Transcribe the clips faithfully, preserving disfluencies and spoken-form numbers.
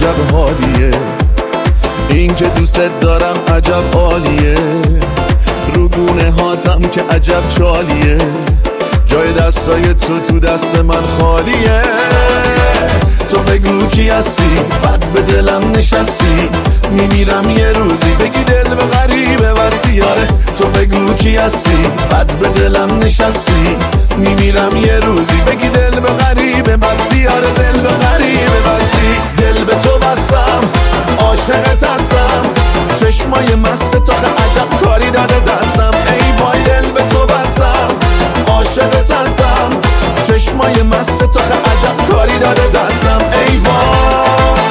عجب حالیه، این که دوست دارم عجب عالیه، رو گونه هاتم که عجب چالیه، جای دستای تو تو دست من خالیه. تو بگو کی هستی، بد به دلم نشستی، میمیرم یه روزی بگی دل به غریبه بستی. آره تو بگو کی هستی، بد به دلم نشستی، میمیرم یه روزی بگی دل به غریبه بستی. آره دل به غریبه بستی. دل به تو بستم، عاشقت هستم، چشمای مست تو خه عجب کاری داده دستم. ای وای دل به تو بستم، عاشقت هستم، چشمای مست تو خه عجب کاری داده دستم. ای وای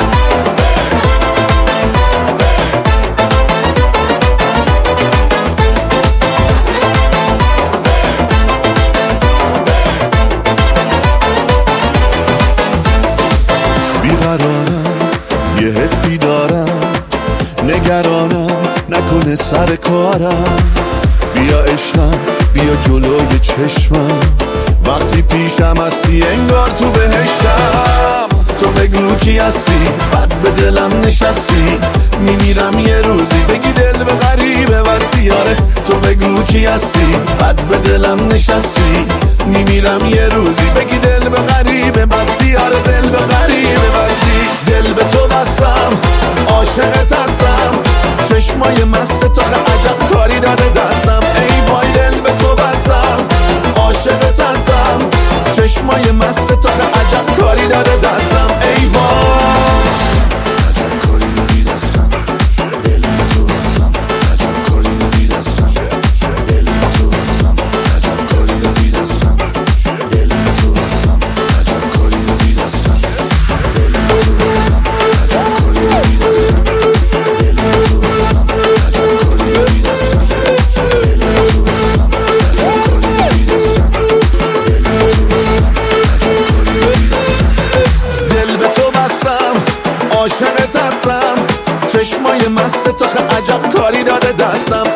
بیقرارم، یه حسی دارم، نگرانم نکنه سر کارم. بیا عشقم، بیا جلوی چشمم، وقتی پیشم هستی انگار تو بهشتم. تو بگو کی هستی، بد به دلم نشستی، میمیرم یه روزی بگی دل به غریبه بستی. آره تو بگو کی هستی، بد به دلم نشستی، میمیرم یه روزی بگی دل به غریبه بستی. آره دل به غریبه بستی. دل به تو بستم، عاشقت هستم، چشمای مست تو خه عجب کاری داده دستم. ای وای دل به تو بستم، عاشقت هستم، چشمای مست تو خه عجب کاری داده دستم. ای وای عجب کاری دادی دستم، دل به تو بستم، عجب کاری دادی دستم، دل به تو بستم، عجب کاری دادی دستم، دل به تو بستم، عجب کاری دادی دستم، دل به تو بستم، عجب کاری دادی دستم، دل به تو بستم، عجب کاری دادی دستم، دل به تو بستم، عجب کاری دادی دستم، دل به تو بستم، عجب کاری دادی دستم. دل به تو بستم، عاشقت هستم، چشمای مست تو خه عجب کاری داده دستم.